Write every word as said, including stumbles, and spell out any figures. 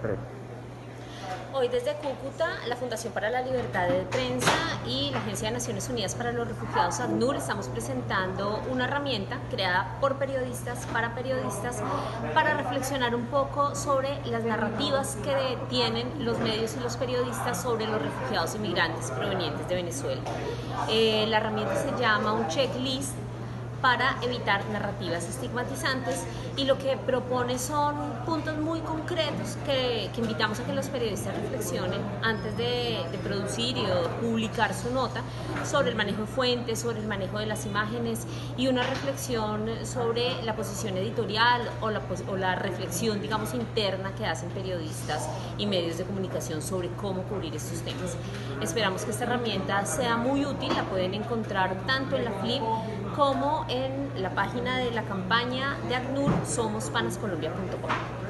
tres. Hoy desde Cúcuta, la Fundación para la Libertad de Prensa y la Agencia de Naciones Unidas para los Refugiados, ACNUR, estamos presentando una herramienta creada por periodistas, para periodistas, para reflexionar un poco sobre las narrativas que tienen los medios y los periodistas sobre los refugiados y migrantes provenientes de Venezuela. Eh, la herramienta se llama un checklist para evitar narrativas estigmatizantes, y lo que propone son puntos muy concretos que, que invitamos a que los periodistas reflexionen antes de, de producir y de publicar su nota, sobre el manejo de fuentes, sobre el manejo de las imágenes, y una reflexión sobre la posición editorial o la, o la reflexión, digamos, interna que hacen periodistas y medios de comunicación sobre cómo cubrir estos temas. Esperamos que esta herramienta sea muy útil. La pueden encontrar tanto en la Flip como en la página de la campaña de ACNUR, somos panas colombia punto com.